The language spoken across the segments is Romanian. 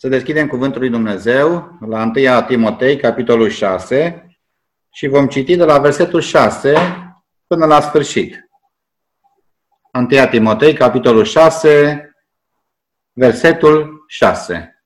Să deschidem Cuvântul lui Dumnezeu la 1 Timotei, capitolul 6, și vom citi de la versetul 6 până la sfârșit. 1 Timotei, capitolul 6, versetul 6.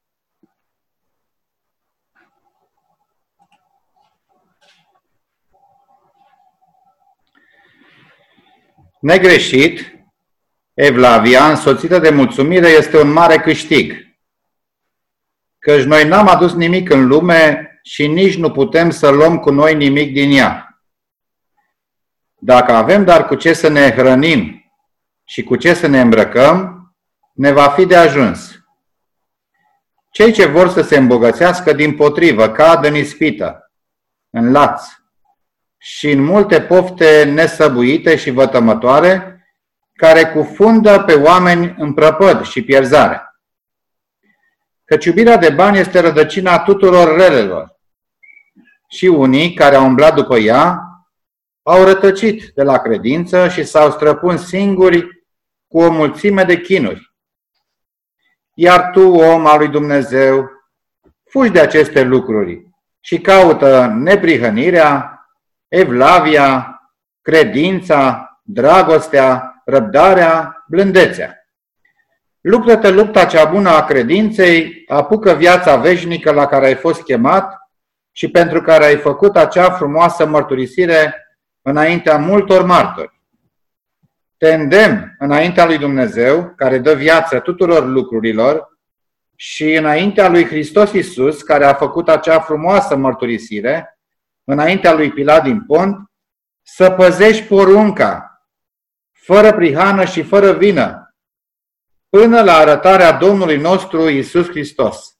Negreșit, Evlavia, însoțită de mulțumire, este un mare câștig, căci noi n-am adus nimic în lume și nici nu putem să luăm cu noi nimic din ea. Dacă avem dar cu ce să ne hrănim și cu ce să ne îmbrăcăm, ne va fi de ajuns. Cei ce vor să se îmbogățească dimpotrivă cad în ispită, în laț și în multe pofte nesăbuite și vătămătoare, care cufundă pe oameni în prăpăd și pierzare. Căci iubirea de bani este rădăcina tuturor relelor. Și unii care au umblat după ea au rătăcit de la credință și s-au străpuns singuri cu o mulțime de chinuri. Iar tu, om al lui Dumnezeu, fugi de aceste lucruri și caută neprihănirea, evlavia, credința, dragostea, răbdarea, blândețea. Luptă-te lupta cea bună a credinței, apucă viața veșnică la care ai fost chemat și pentru care ai făcut acea frumoasă mărturisire înaintea multor martori. Te îndemn înaintea lui Dumnezeu, care dă viață tuturor lucrurilor, și înaintea lui Hristos Iisus, care a făcut acea frumoasă mărturisire, înaintea lui Pilat din Pont, să păzești porunca, fără prihană și fără vină, până la arătarea Domnului nostru Iisus Hristos,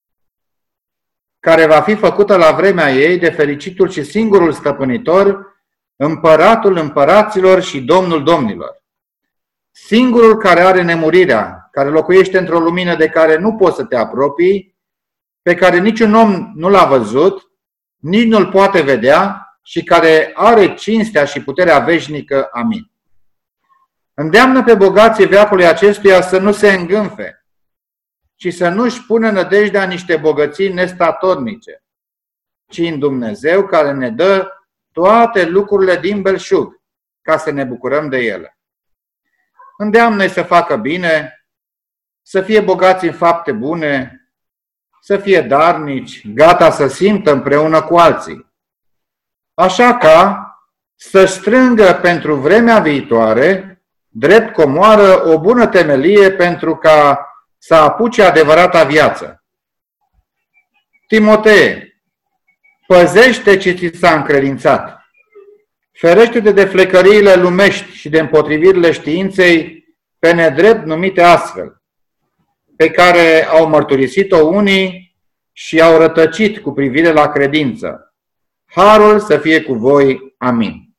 care va fi făcută la vremea ei de fericitul și singurul stăpânitor, Împăratul împăraților și Domnul domnilor. Singurul care are nemurirea, care locuiește într-o lumină de care nu poți să te apropii, pe care niciun om nu l-a văzut, nici nu-l poate vedea și care are cinstea și puterea veșnică. Amin. Îndeamnă pe bogații veacului acestuia să nu se îngânfe și să nu-și pună nădejdea niște bogății nestatornice, ci în Dumnezeu care ne dă toate lucrurile din belșug, ca să ne bucurăm de ele. Îndeamnă-i să facă bine, să fie bogați în fapte bune, să fie darnici, gata să simtă împreună cu alții, așa ca să strângă pentru vremea viitoare, drept comoară, o bună temelie pentru ca să apuce adevărata viață. Timotee, păzește ce ți s-a încredințat. Ferește-te de flecăriile lumești și de împotrivirile științei pe nedrept numite astfel, pe care au mărturisit-o unii și au rătăcit cu privire la credință. Harul să fie cu voi. Amin.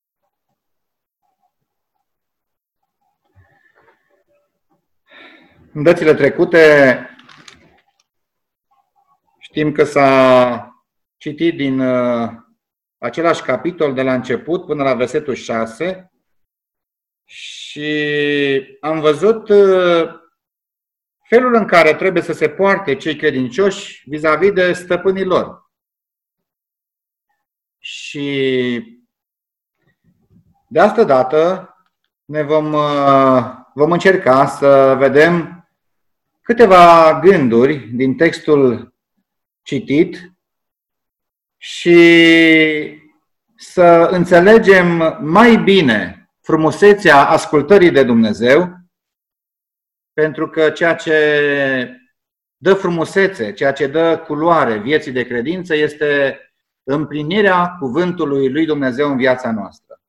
În dățile trecute știm că s-a citit din același capitol de la început până la versetul 6 și am văzut felul în care trebuie să se poarte cei credincioși vis-a-vis de stăpânii lor. Și de asta dată ne vom încerca să vedem câteva gânduri din textul citit și să înțelegem mai bine frumusețea ascultării de Dumnezeu, pentru că ceea ce dă frumusețe, ceea ce dă culoare vieții de credință este împlinirea cuvântului lui Dumnezeu în viața noastră.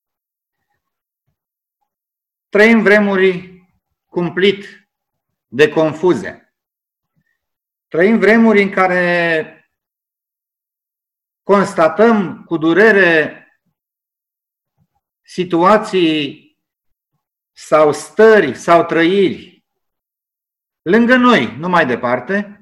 Trăim vremuri cumplit de confuze. Trăim vremuri în care constatăm cu durere situații sau stări sau trăiri lângă noi, nu mai departe,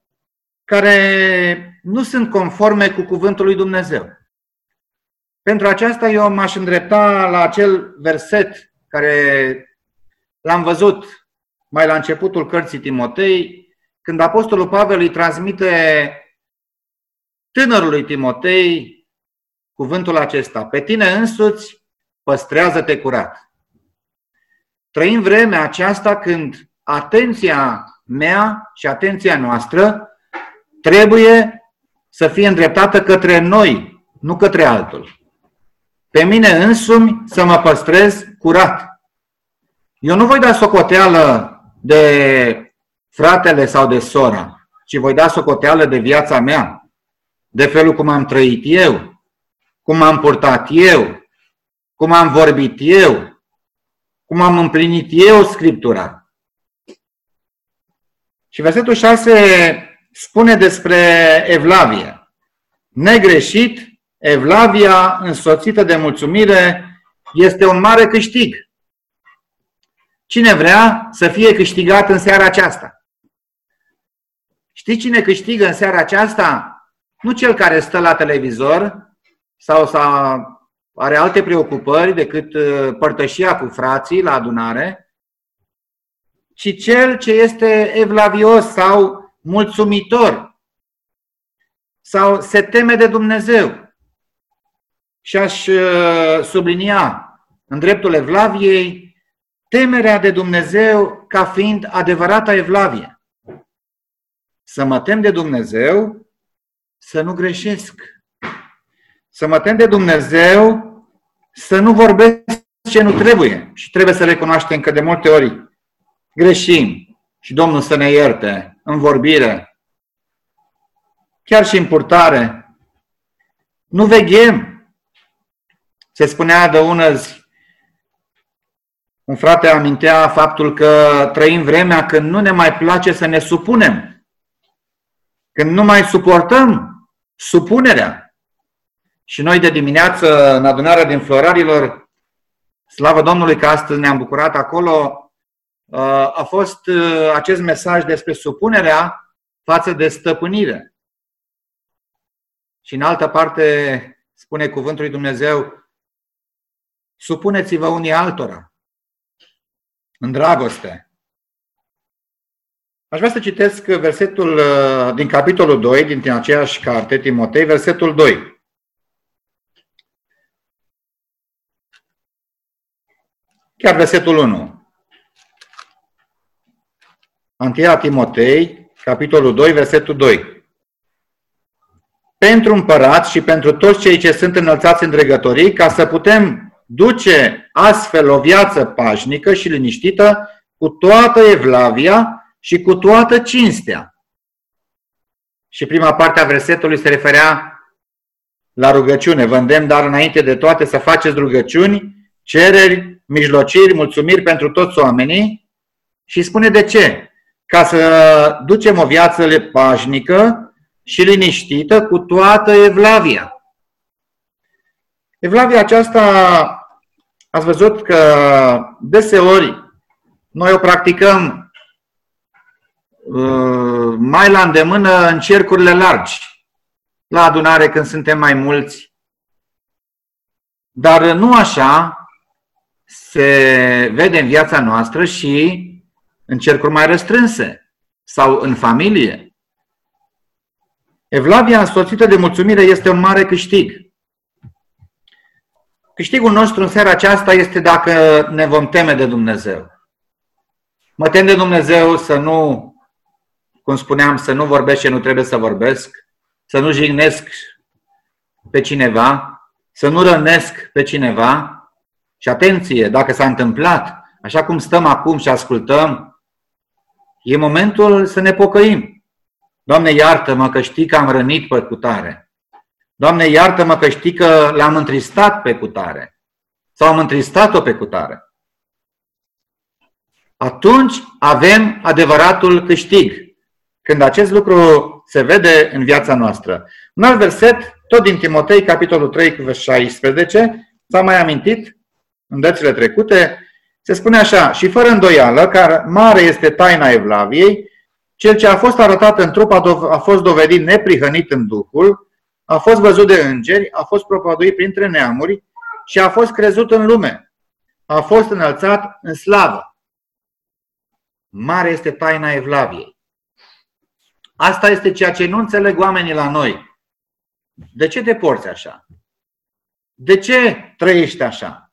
care nu sunt conforme cu cuvântul lui Dumnezeu. Pentru aceasta eu m-aș îndrepta la acel verset care l-am văzut mai la începutul cărții Timotei, când Apostolul Pavel îi transmite tânărului Timotei cuvântul acesta: pe tine însuți păstrează-te curat. Trăim vremea aceasta când atenția mea și atenția noastră trebuie să fie îndreptată către noi, nu către altul. Pe mine însumi să mă păstrez curat. Eu nu voi da socoteală de fratele sau de sora, ci voi da socoteală de viața mea, de felul cum am trăit eu, cum am purtat eu, cum am vorbit eu, cum am împlinit eu Scriptura. Și versetul 6 spune despre evlavie. Negreșit, evlavia însoțită de mulțumire este un mare câștig. Cine vrea să fie câștigat în seara aceasta? Știi cine câștigă în seara aceasta? Nu cel care stă la televizor sau are alte preocupări decât părtășia cu frații la adunare, ci cel ce este evlavios sau mulțumitor sau se teme de Dumnezeu. Și aș sublinia în dreptul evlaviei temerea de Dumnezeu ca fiind adevărata evlavie. Să mă tem de Dumnezeu, să nu greșesc. Să mă tem de Dumnezeu, să nu vorbesc ce nu trebuie. Și trebuie să recunoaștem că de multe ori greșim și Domnul să ne ierte în vorbire, chiar și în purtare. Nu veghem. Se spunea de unăzi, un frate amintea faptul că trăim vremea când nu ne mai place să ne supunem, când nu mai suportăm supunerea. Și noi de dimineață, în adunarea din Florarilor, slavă Domnului că astăzi ne-am bucurat acolo, a fost acest mesaj despre supunerea față de stăpânire. Și în altă parte spune cuvântul lui Dumnezeu: supuneți-vă unii altora în dragoste. Aș vrea să citesc versetul din capitolul 2, din aceeași carte, Timotei, versetul 2. Chiar versetul 1. 1 Timotei, capitolul 2, versetul 2. Pentru împărat și pentru toți cei ce sunt înălțați în dregătorii, ca să putem duce astfel o viață pașnică și liniștită, cu toată evlavia și cu toată cinstea. Și prima parte a versetului se referea la rugăciune. Vă îndemn, dar înainte de toate să faceți rugăciuni, cereri, mijlociri, mulțumiri pentru toți oamenii. Și spune de ce? Ca să ducem o viață pașnică și liniștită cu toată evlavia. Evlavia aceasta, ați văzut că deseori noi o practicăm mai la îndemână în cercurile largi, la adunare când suntem mai mulți. Dar nu așa se vede în viața noastră și în cercuri mai restrânse sau în familie. Evlavia însoțită de mulțumire este un mare câștig. Câștigul nostru în seara aceasta este dacă ne vom teme de Dumnezeu. Mă tem de Dumnezeu să nu, cum spuneam, să nu vorbesc ce nu trebuie să vorbesc, să nu jignesc pe cineva, să nu rănesc pe cineva. Și atenție, dacă s-a întâmplat, așa cum stăm acum și ascultăm, e momentul să ne pocăim. Doamne, iartă-mă că știi că am rănit pe cutare. Doamne, iartă-mă că știi că l-am întristat pe cutare. Sau am întristat-o pe cutare. Atunci avem adevăratul câștig. Când acest lucru se vede în viața noastră. Un alt verset, tot din Timotei, capitolul 3, cu vers 16, s-a mai amintit în dățile trecute, se spune așa: și fără îndoială, că mare este taina evlaviei, cel ce a fost arătat în trup a fost dovedit neprihănit în Duhul, a fost văzut de îngeri, a fost propovăduit printre neamuri și a fost crezut în lume. A fost înălțat în slavă. Mare este taina evlaviei. Asta este ceea ce nu înțeleg oamenii la noi. De ce te porți așa? De ce trăiești așa?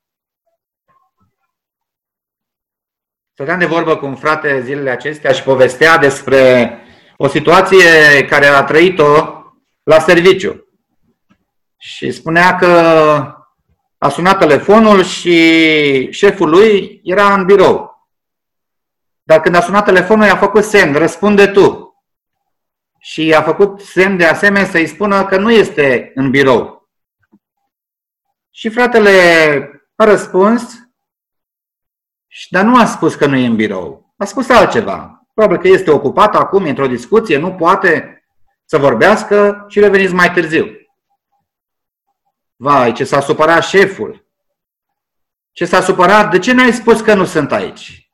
Stăteam de vorbă cu un frate zilele acestea și povestea despre o situație care a trăit-o la serviciu. Și spunea că a sunat telefonul și șeful lui era în birou. Dar când a sunat telefonul, i-a făcut semn, răspunde tu. Și i-a făcut semn de asemenea să-i spună că nu este în birou. Și fratele a răspuns, dar nu a spus că nu e în birou. A spus altceva. Probabil că este ocupat acum, într-o discuție, nu poate să vorbească și reveniți mai târziu. Vai, ce s-a supărat șeful! Ce s-a supărat? De ce n-ai spus că nu sunt aici?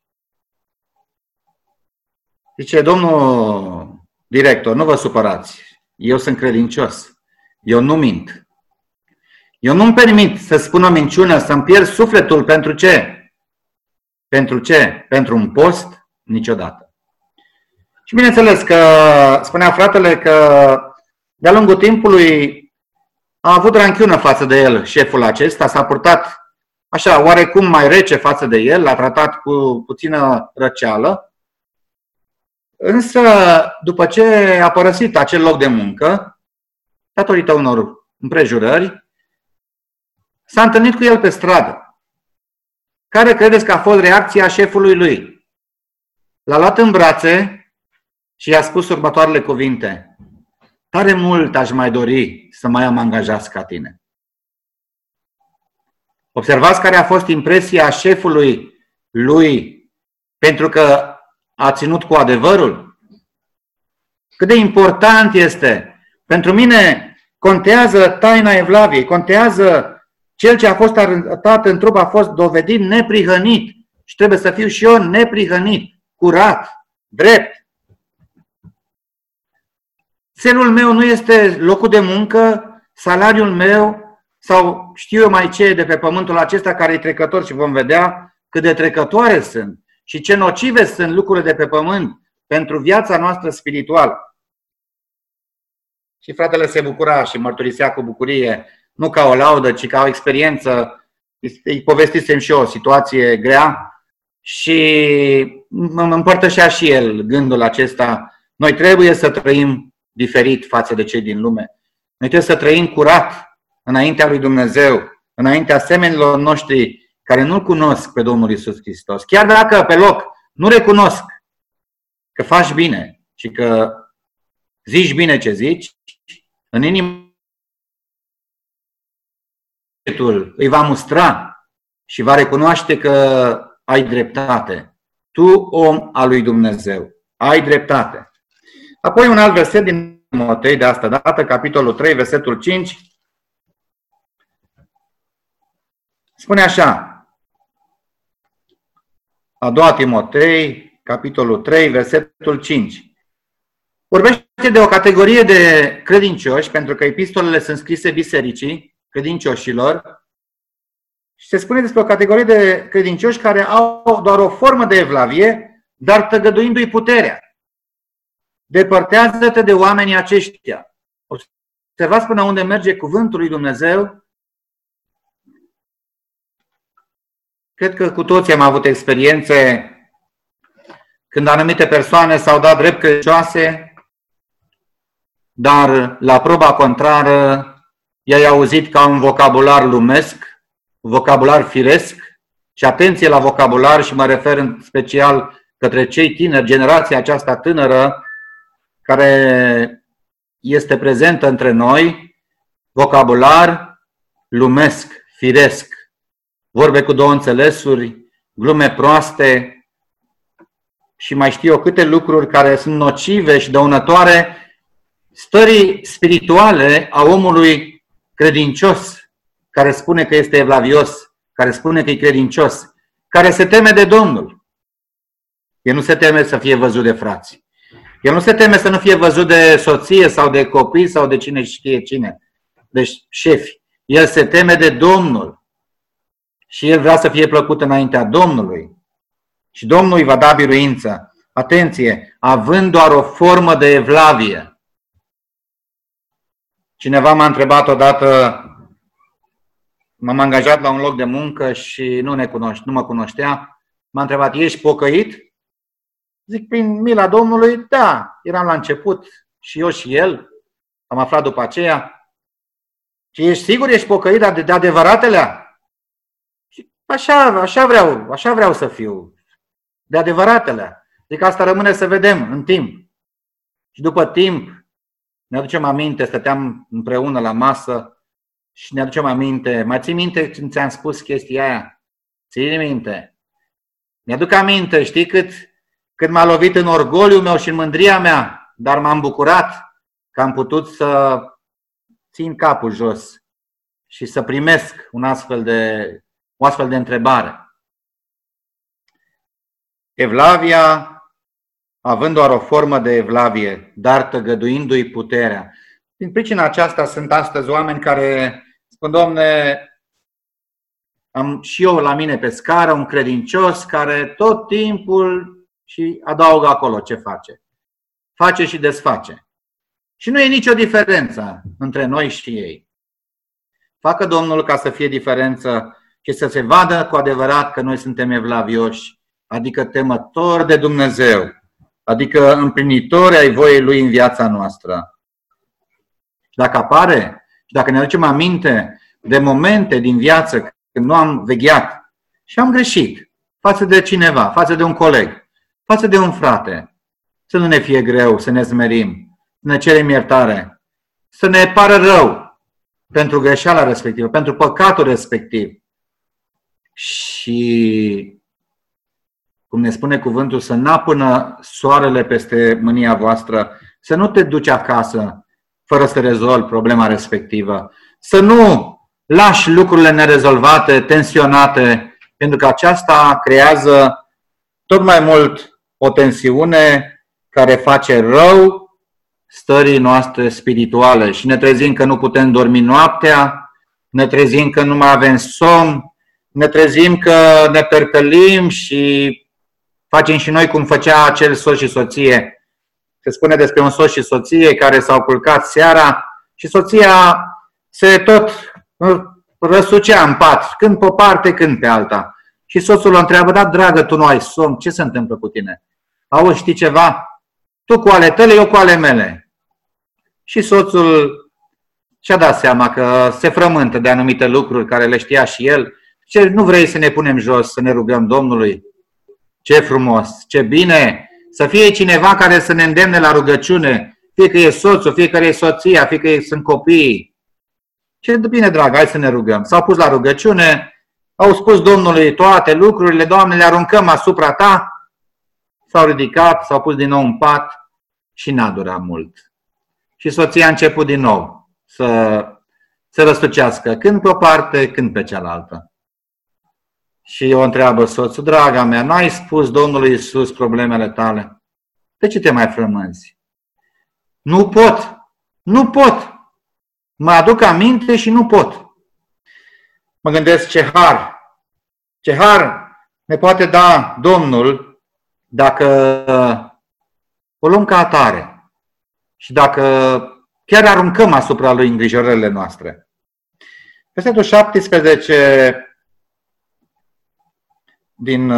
Zice, domnul director, nu vă supărați. Eu sunt credincios. Eu nu mint. Eu nu-mi permit să spun o minciună, să-mi pierd sufletul pentru ce? Pentru ce? Pentru un post? Niciodată. Și bineînțeles că spunea fratele că de-a lungul timpului a avut ranchiună față de el șeful acesta, s-a purtat așa oarecum mai rece față de el, l-a tratat cu puțină răceală, însă după ce a părăsit acel loc de muncă, datorită unor împrejurări, s-a întâlnit cu el pe stradă. Care credeți că a fost reacția șefului lui? L-a luat în brațe și i-a spus următoarele cuvinte. Tare mult aș mai dori să mai am angajați ca tine. Observați care a fost impresia șefului lui pentru că a ținut cu adevărul? Cât de important este. Pentru mine contează taina Evlaviei, contează cel ce a fost arătat în trup a fost dovedit neprihănit și trebuie să fiu și eu neprihănit, curat, drept. Țelul meu nu este locul de muncă, salariul meu sau știu eu mai ce de pe pământul acesta care e trecător și vom vedea cât de trecătoare sunt și ce nocive sunt lucrurile de pe pământ pentru viața noastră spirituală. Și fratele se bucura și mărturisea cu bucurie, nu ca o laudă, ci ca o experiență. Îi povestisem și eu o situație grea și îmi împărtășea și el gândul acesta. Noi trebuie să trăim diferit față de cei din lume. Noi trebuie să trăim curat înaintea lui Dumnezeu, înaintea semenilor noștri care nu-L cunosc pe Domnul Iisus Hristos. Chiar dacă pe loc nu recunosc că faci bine și că zici bine ce zici, în inimă îi va mustra și va recunoaște că ai dreptate. Tu, om al lui Dumnezeu, ai dreptate. Apoi un alt verset din Timotei, de asta dată, capitolul 3, versetul 5, spune așa, a doua Timotei, capitolul 3, versetul 5. Vorbește de o categorie de credincioși, pentru că epistolele sunt scrise bisericii, credincioșilor, și se spune despre o categorie de credincioși care au doar o formă de evlavie, dar tăgăduindu-i puterea. Depărtează-te de oamenii aceștia. Observați până unde merge cuvântul lui Dumnezeu. Cred că cu toții am avut experiențe când anumite persoane s-au dat drept credincioase, dar la proba contrară i-ai auzit ca un vocabular lumesc, vocabular firesc, și atenție la vocabular, și mă refer în special către cei tineri, generația aceasta tânără care este prezentă între noi, vocabular lumesc, firesc, vorbe cu două înțelesuri, glume proaste și mai știu eu câte lucruri care sunt nocive și dăunătoare stării spirituale a omului credincios, care spune că este evlavios, care spune că e credincios, care se teme de Domnul. El nu se teme să fie văzut de frați. El nu se teme să nu fie văzut de soție sau de copii sau de cine știe cine, de șefi. El se teme de Domnul și el vrea să fie plăcut înaintea Domnului. Și Domnul îi va da biruință. Atenție! Având doar o formă de evlavie. Cineva m-a întrebat odată, m-am angajat la un loc de muncă și nu mă cunoștea. M-a întrebat, ești pocăit? Zic, prin mila Domnului, da. Eram la început și eu și el. Am aflat după aceea. Și ești sigur, ești pocăit de adevăratele? Și așa vreau să fiu. De adevăratele. Zic, asta rămâne să vedem în timp. Și după timp, ne aducem aminte, stăteam împreună la masă și ne aducem aminte. Mai ții minte când ți-am spus chestia aia? Ții minte? Mi-aduc aminte, știi cât m-a lovit în orgoliul meu și în mândria mea, dar m-am bucurat că am putut să țin capul jos și să primesc o astfel de întrebare. Evlavia, având doar o formă de evlavie, dar tăgăduindu-i puterea. Din pricina aceasta sunt astăzi oameni care spun, Doamne, am și eu la mine pe scară un credincios care tot timpul și adaugă acolo ce face. Face și desface. Și nu e nicio diferență între noi și ei. Facă Domnul ca să fie diferență și să se vadă cu adevărat că noi suntem evlavioși, adică temători de Dumnezeu, adică împlinitori ai voiei Lui în viața noastră. Dacă apare și dacă ne aducem aminte de momente din viață când nu am vegheat și am greșit față de cineva, față de un coleg, față de un frate, să nu ne fie greu, să ne smerim, să ne cerem iertare, să ne pară rău pentru greșeala respectivă, pentru păcatul respectiv. Și, cum ne spune cuvântul, să n-apână soarele peste mânia voastră, să nu te duci acasă fără să rezolvi problema respectivă, să nu lași lucrurile nerezolvate, tensionate, pentru că aceasta creează tot mai mult o tensiune care face rău stării noastre spirituale și ne trezim că nu putem dormi noaptea, ne trezim că nu mai avem somn, ne trezim că ne perpelim și facem și noi cum făcea acel soț și soție. Se spune despre un soț și soție care s-au culcat seara și soția se tot răsucea în pat, când pe o parte, când pe alta. Și soțul o întreabă, da, dragă, tu nu ai somn, ce se întâmplă cu tine? Auzi, știi ceva? Tu cu ale tale, eu cu ale mele. Și soțul și-a dat seama că se frământă de anumite lucruri care le știa și el. Ce nu vrei să ne punem jos, să ne rugăm Domnului? Ce frumos, ce bine să fie cineva care să ne îndemne la rugăciune, fie că e soțul, fie că e soția, fie că sunt copiii. Ce bine, dragă, hai să ne rugăm. S-au pus la rugăciune, au spus Domnului toate lucrurile, Doamne, le aruncăm asupra Ta, s-au ridicat, s-au pus din nou în pat și n-a durat mult. Și soția a început din nou să răsucească, când pe o parte, când pe cealaltă. Și o întreabă soțul, draga mea, n-ai spus Domnului Iisus problemele tale? De ce te mai frămânzi? Nu pot, nu pot. Mă aduc aminte și nu pot. Mă gândesc ce har ne poate da Domnul dacă o luăm ca atare și dacă chiar aruncăm asupra Lui îngrijorările noastre. Versetul 17 din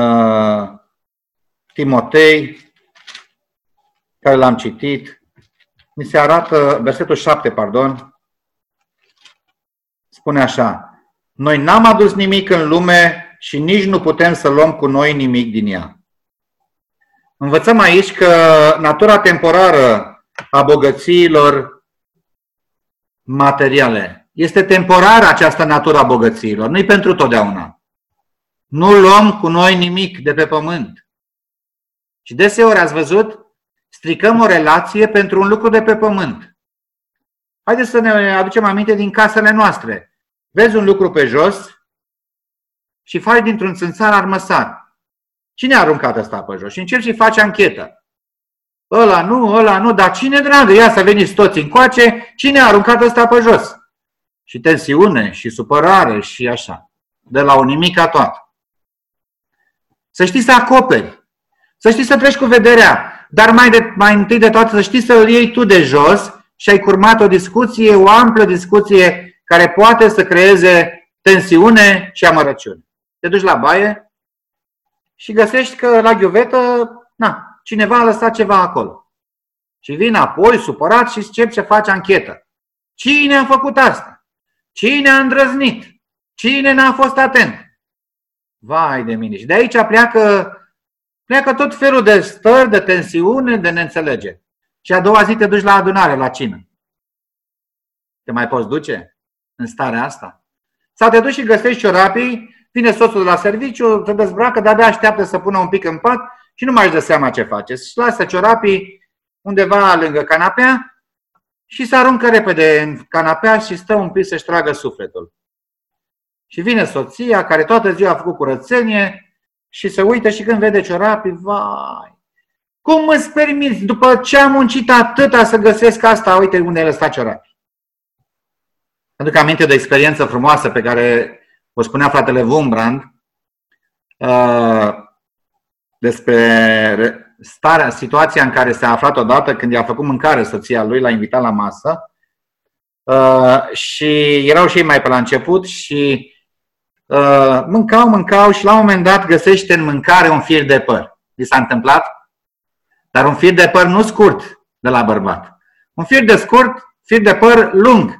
Timotei, care l-am citit, mi se arată, versetul 7, pardon, spune așa, noi n-am adus nimic în lume și nici nu putem să luăm cu noi nimic din ea. Învățăm aici că natura temporară a bogățiilor materiale este temporară această natură a bogățiilor, nu-i pentru totdeauna. Nu luăm cu noi nimic de pe pământ. Și deseori ați văzut, stricăm o relație pentru un lucru de pe pământ. Haideți să ne aducem aminte din casele noastre. Vezi un lucru pe jos și faci dintr-un țânțar armăsar. Cine a aruncat ăsta pe jos? Și încerci și faci anchetă. Ăla nu, dar cine, dragă? Ia să veniți toți încoace, cine a aruncat ăsta pe jos? Și tensiune, și supărare, și așa. De la o nimica toată. Să știi să acoperi. Să știi să treci cu vederea, dar mai întâi de toate să știi să îl iei tu de jos și ai curmat o discuție, o amplă discuție care poate să creeze tensiune și amărăciune. Te duci la baie și găsești că la ghiuvetă, cineva a lăsat ceva acolo. Și vine apoi supărat și începi să faci anchetă. Cine a făcut asta? Cine a îndrăznit? Cine n-a fost atent? Vai de mine! Și de aici pleacă tot felul de stări, de tensiune, de neînțelegere. Și a doua zi te duci la adunare, la cină. Te mai poți duce în starea asta? Sau te duci și găsești ciorapii, vine soțul de la serviciu, te dezbracă, de-abia așteaptă să pună un pic în pat și nu mai își dă seama ce face. Și lasă ciorapii undeva lângă canapea și se aruncă repede în canapea și stă un pic să-și tragă sufletul. Și vine soția, care toată ziua a făcut curățenie și se uită și când vede ciorapii, vai, cum îți permiți, după ce am muncit atâta să găsesc asta, uite unde ai lăsat ciorapii. Aduc aminte de o experiență frumoasă pe care o spunea fratele Wurmbrand despre situația în care s-a aflat odată când i-a făcut mâncare soția lui, l-a invitat la masă și erau și ei mai pe la început și mâncau și la un moment dat găsește în mâncare un fir de păr. Vi s-a întâmplat? Dar un fir de păr nu scurt de la bărbat. Un fir de păr lung.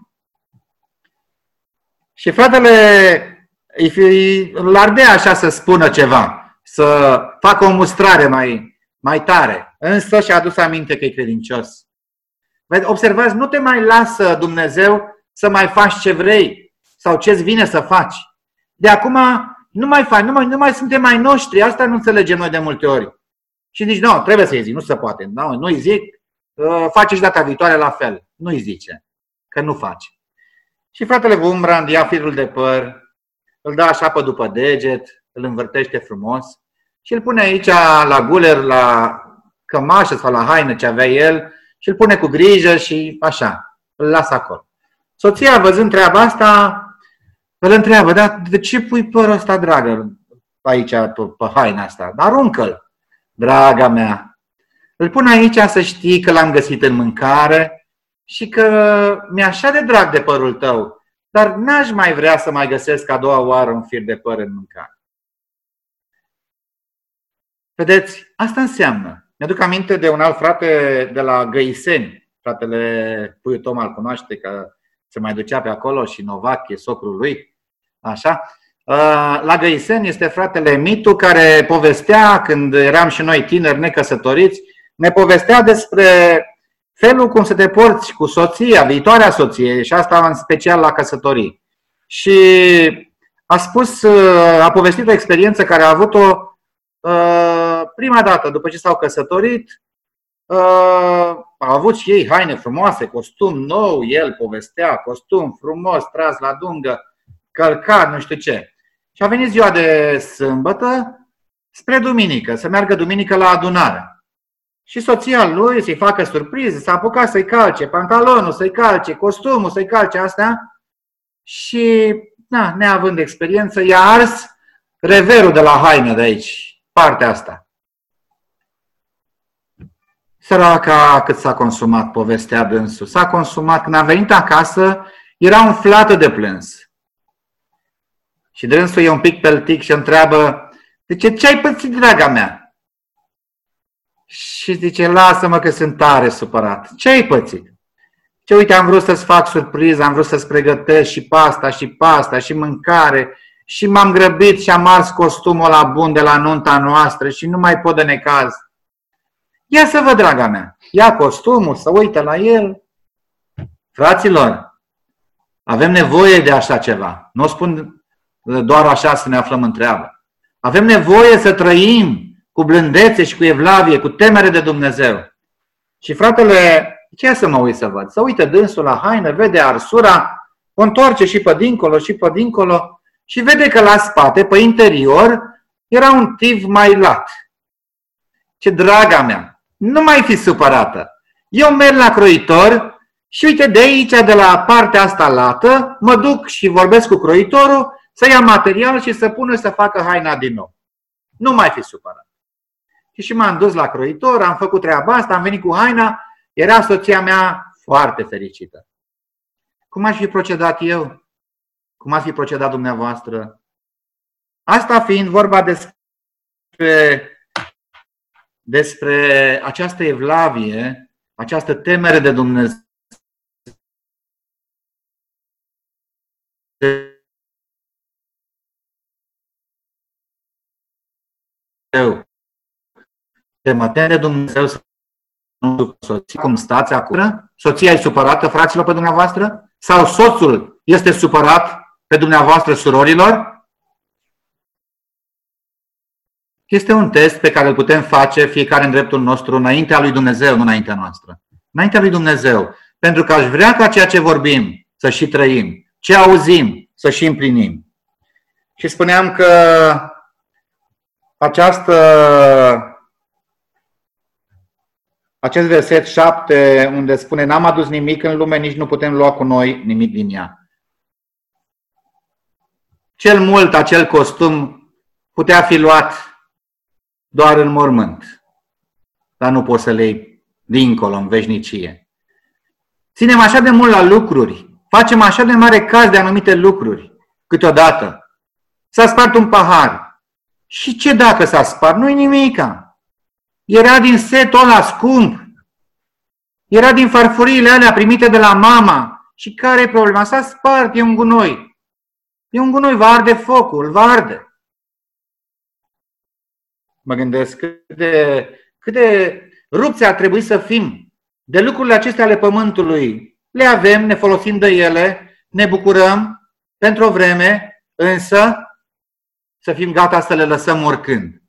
Și fratele îl ardea așa să spună ceva, să facă o mustrare mai tare. Însă și-a adus aminte că e credincios. Observați, nu te mai lasă Dumnezeu să mai faci ce vrei sau ce-ți vine să faci. De acum nu mai faci, nu mai suntem mai noștri, asta nu înțelegem noi de multe ori. Și zici, nu, trebuie să-i zic, nu se poate. Nu-i zic, face și data viitoare la fel. Nu-i zice, că nu face. Și fratele Wurmbrand ia firul de păr, îl dă așa pe după deget, îl învârtește frumos și îl pune aici la guler, la cămașă sau la haină ce avea el și îl pune cu grijă și așa, îl lasă acolo. Soția, văzând treaba asta, îl întreabă, dar de ce pui părul ăsta, dragă, aici, pe haina asta? Aruncă-l, draga mea. Îl pun aici să știi că l-am găsit în mâncare și că mi-e așa de drag de părul tău, dar n-aș mai vrea să mai găsesc a doua oară un fir de păr în mâncare. Vedeți, asta înseamnă. Mi-aduc aminte de un alt frate de la Găiseni, fratele Puiu Toma îl cunoaște, că se mai ducea pe acolo și Novache, socrul lui. Așa. La Găiseni este fratele Mitu, care povestea, când eram și noi tineri necăsătoriți, ne povestea despre felul cum să te porți cu soția, viitoarea soție, și asta în special la căsătorii. Și a povestit o experiență care a avut-o prima dată, după ce s-au căsătorit. Au avut și ei haine frumoase, costum nou, el povestea, costum frumos, tras la dungă, călcat, nu știu ce. Și a venit ziua de sâmbătă spre duminică, să meargă duminică la adunare. Și soția lui să-i facă surpriză, s-a apucat să-i calce pantalonul, să-i calce costumul, să-i calce astea. Și, neavând experiență, i-a ars reverul de la haină de aici, partea asta. Săraca, cât s-a consumat, povestea dânsul. S-a consumat, când a venit acasă, era umflată de plâns. Și dânsul e un pic peltic și întreabă, zice, ce ai pățit, draga mea? Și zice, lasă-mă că sunt tare supărat. Ce ai pățit? Ce uite, am vrut să-ți fac surpriză, am vrut să-ți pregătesc și pasta și mâncare și m-am grăbit și am ars costumul ăla bun de la nunta noastră și nu mai pot de necaz. Ia să văd, draga mea, ia costumul, să uită la el. Fraților, avem nevoie de așa ceva. Nu o spun doar așa să ne aflăm în treabă. Avem nevoie să trăim cu blândețe și cu evlavie, cu temere de Dumnezeu. Și fratele, ce să mă uit să văd? Să uită dânsul la haină, vede arsura, o întoarce și pe dincolo și vede că la spate, pe interior, era un tiv mai lat. Ce, draga mea, nu mai fi supărată. Eu merg la croitor și uite, de aici, de la partea asta lată, mă duc și vorbesc cu croitorul să ia material și să pună să facă haina din nou. Nu mai fi supărat. Și m-am dus la croitor, am făcut treaba asta, am venit cu haina, era soția mea foarte fericită. Cum aș fi procedat eu? Cum ați fi procedat dumneavoastră? Asta fiind vorba despre această evlavie, această temere de Dumnezeu, te mă tem de Dumnezeu să nu soția. Cum stați acum? Soția e supărată, fraților, pe dumneavoastră? Sau soțul este supărat pe dumneavoastră, surorilor? Este un test pe care îl putem face fiecare în dreptul nostru înaintea lui Dumnezeu, nu înaintea noastră. Înaintea lui Dumnezeu. Pentru că aș vrea ca ceea ce vorbim să și trăim, ce auzim să și împlinim. Și spuneam că acest verset 7, unde spune: n-am adus nimic în lume, nici nu putem lua cu noi nimic din ea. Cel mult acel costum putea fi luat doar în mormânt, dar nu poți să le iei dincolo, în veșnicie. Ținem așa de mult la lucruri, facem așa de mare caz de anumite lucruri, câteodată. S-a spart un pahar. Și ce dacă s-a spart? Nu-i nimica. Era din setul ăla scump. Era din farfuriile alea primite de la mama. Și care e problema? S-a spart, e un gunoi. E un gunoi, va arde focul, va arde. Mă gândesc cât de rupți ar trebui să fim de lucrurile acestea ale pământului. Le avem, ne folosim de ele, ne bucurăm pentru o vreme, însă să fim gata să le lăsăm oricând.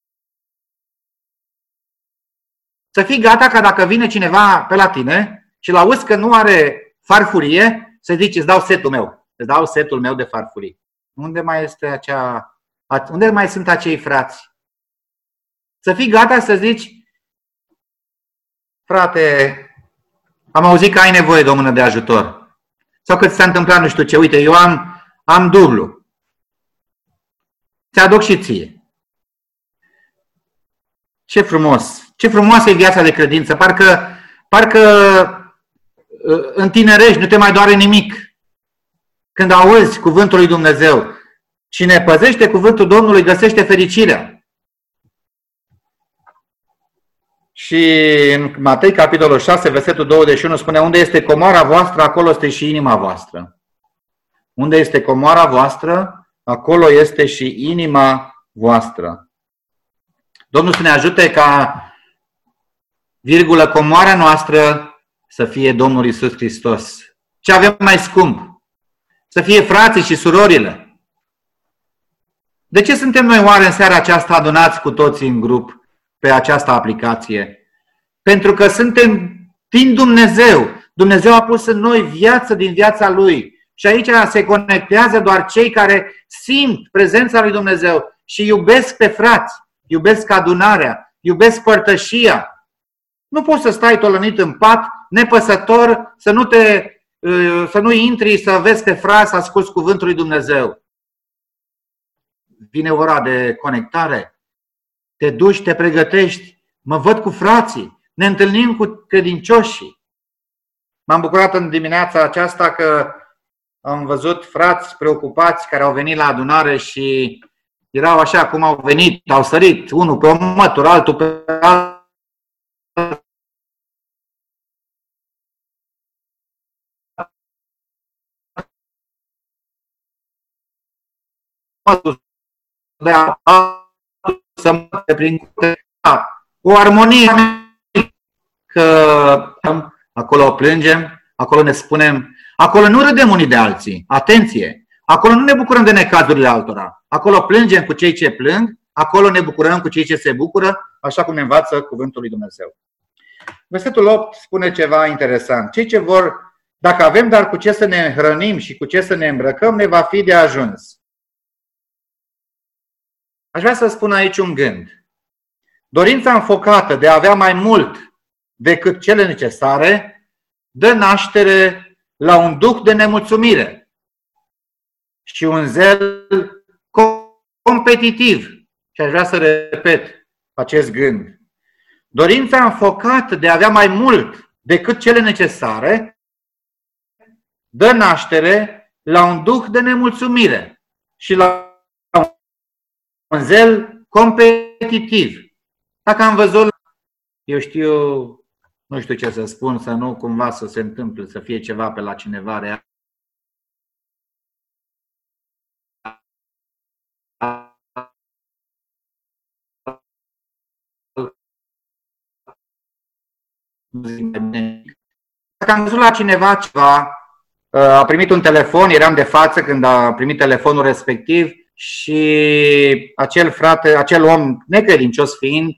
Să fii gata ca dacă vine cineva pe la tine și l-auzi că nu are farfurie, să zici: îți dau setul meu. Îți dau setul meu de farfurii. Unde mai sunt acei frați? Să fii gata să zici: frate, am auzit că ai nevoie de o mână de ajutor. Sau că ți s-a întâmplat nu știu ce. Uite, eu am dublu. Ți-aduc și ție. Ce frumos! Ce frumoasă e viața de credință. Parcă întinerești, nu te mai doare nimic. Când auzi cuvântul lui Dumnezeu, cine păzește cuvântul Domnului găsește fericirea. Și în Matei, capitolul 6, versetul 21, spune: unde este comoara voastră, acolo este și inima voastră. Unde este comoara voastră, acolo este și inima voastră. Domnul să ne ajute ca, comoara noastră să fie Domnul Iisus Hristos. Ce avem mai scump? Să fie frații și surorile. De ce suntem noi oare în seara aceasta adunați cu toții în grup pe această aplicație? Pentru că suntem din Dumnezeu. Dumnezeu a pus în noi viață din viața Lui. Și aici se conectează doar cei care simt prezența lui Dumnezeu și iubesc pe frați, iubesc adunarea, iubesc părtășia. Nu poți să stai tolănit în pat, nepăsător, să nu intri, să vezi pe frați, să asculți cuvântul lui Dumnezeu. Vine ora de conectare, te duci, te pregătești, mă văd cu frații, ne întâlnim cu credincioșii. M-am bucurat în dimineața aceasta că am văzut frați preocupați care au venit la adunare și erau așa cum au venit, au sărit, unul pe o mătură, altul pe altul. O armonie, că acolo plângem, acolo ne spunem, acolo nu râdem unii de alții, atenție, acolo nu ne bucurăm de necazurile altora, acolo plângem cu cei ce plâng, acolo ne bucurăm cu cei ce se bucură, așa cum ne învață cuvântul lui Dumnezeu. Versetul 8 spune ceva interesant. Cei ce vor, dacă avem dar cu ce să ne hrănim și cu ce să ne îmbrăcăm, ne va fi de ajuns. Aș vrea să spun aici un gând. Dorința înfocată de a avea mai mult decât cele necesare dă naștere la un duh de nemulțumire și un zel competitiv. Și aș vrea să repet, acest gând. Dorința înfocată de a avea mai mult decât cele necesare dă naștere la un duh de nemulțumire și la un zel competitiv. Dacă am văzut, nu știu ce să spun, să nu cumva să se întâmple, să fie ceva pe la cineva real. Dacă am văzut la cineva ceva, a primit un telefon, eram de față când a primit telefonul respectiv și acel frate, acel om necredincios fiind,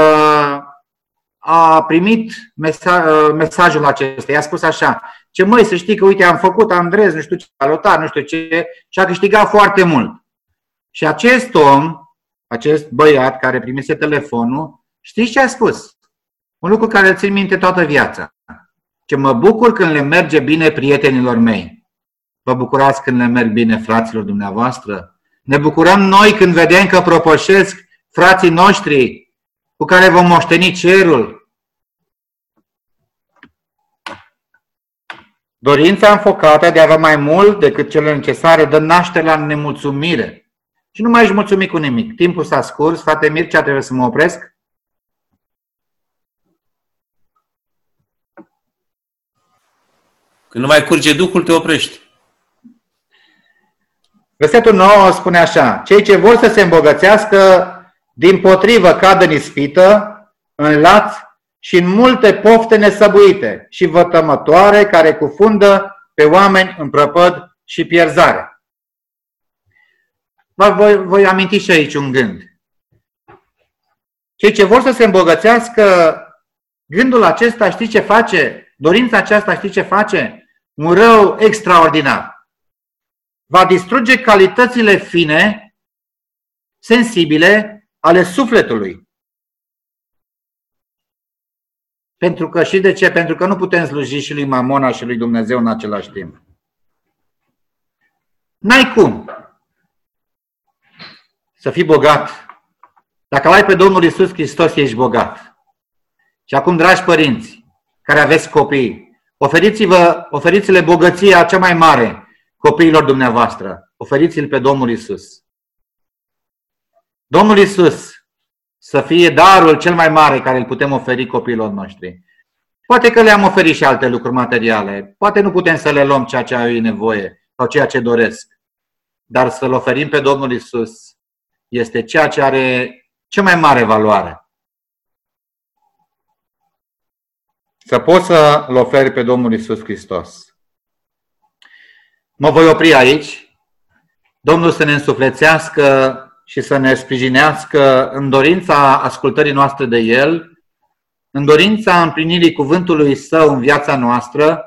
a primit mesajul acesta. I-a spus așa: ce măi, să știi că uite am făcut Andrez, nu știu ce, alotar, nu știu ce, și a câștigat foarte mult. Și acest om, acest băiat care primise telefonul, știți ce a spus? Un lucru care îl țin minte toată viața. Ce mă bucur când le merge bine prietenilor mei. Vă bucurați când le merg bine fraților dumneavoastră? Ne bucurăm noi când vedem că propășesc frații noștri cu care vom moșteni cerul. Dorința înfocată de a avea mai mult decât cele necesare dă naștere la nemulțumire. Și nu mai ești mulțumit cu nimic. Timpul s-a scurs. Frate Mircea, trebuie să mă opresc. Când nu mai curge Duhul, te oprești. Versetul 9 spune așa: cei ce vor să se îmbogățească, dimpotrivă cad în ispită, în laț și în multe pofte nesăbuite și vătămătoare care cufundă pe oameni în prăpăd și pierzare. Voi aminti și aici un gând. Cei ce vor să se îmbogățească, gândul acesta, știți ce face? Dorința aceasta, știți ce face? Un rău extraordinar. Va distruge calitățile fine, sensibile, ale sufletului. Pentru că, și de ce? Pentru că nu putem sluji și lui Mamona și lui Dumnezeu în același timp. N-ai cum să fii bogat. Dacă l-ai pe Domnul Iisus Hristos, ești bogat. Și acum, dragi părinți care aveți copii, oferiți-le bogăția cea mai mare copiilor dumneavoastră. Oferiți-l pe Domnul Iisus. Domnul Iisus să fie darul cel mai mare care îl putem oferi copiilor noștri. Poate că le-am oferit și alte lucruri materiale. Poate nu putem să le luăm ceea ce au ei nevoie sau ceea ce doresc. Dar să-L oferim pe Domnul Iisus este ceea ce are cea mai mare valoare. Să poți să-L oferi pe Domnul Iisus Hristos. Mă voi opri aici. Domnul să ne însuflețească și să ne sprijinească în dorința ascultării noastre de El, în dorința împlinirii cuvântului Său în viața noastră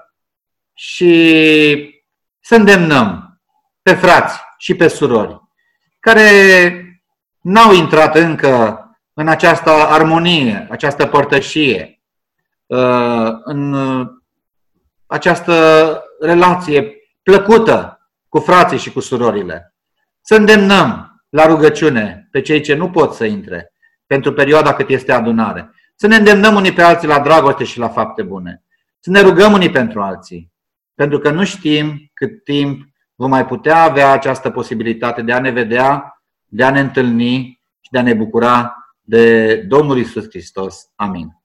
și să îndemnăm pe frați și pe surori care n-au intrat încă în această armonie, această părtășie, în această relație plăcută cu frații și cu surorile. Să îndemnăm la rugăciune pe cei ce nu pot să intre pentru perioada cât este adunare. Să ne îndemnăm unii pe alții la dragoste și la fapte bune. Să ne rugăm unii pentru alții. Pentru că nu știm cât timp vom mai putea avea această posibilitate de a ne vedea, de a ne întâlni și de a ne bucura de Domnul Iisus Hristos. Amin.